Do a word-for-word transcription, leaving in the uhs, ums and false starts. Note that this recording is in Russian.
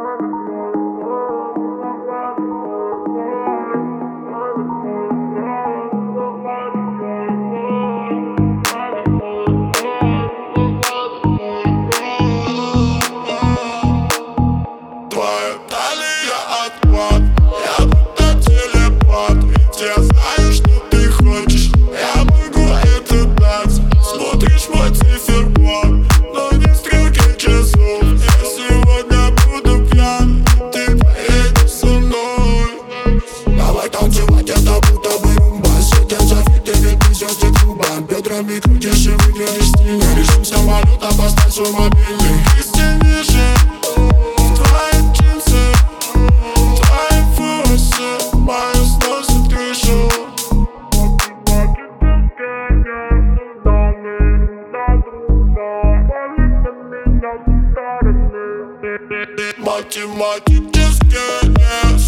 Твоя талия отклад, я будто телепат. Ведь я знаю, что ты хочешь, я могу это дать. Смотришь мой циферблат, но не стрелки часов. Я сегодня буду пьян, ты поедешь со мной. Давай танцевать, это будто бы румба. Сидя за фиг, ты ведь несёшься клуба. Бедрами крутишь и выглядишь стильно. Режим самолета, поставь свой мобильный. Истинный же твои джинсы, твои волосы, мои сносят крышу. Математические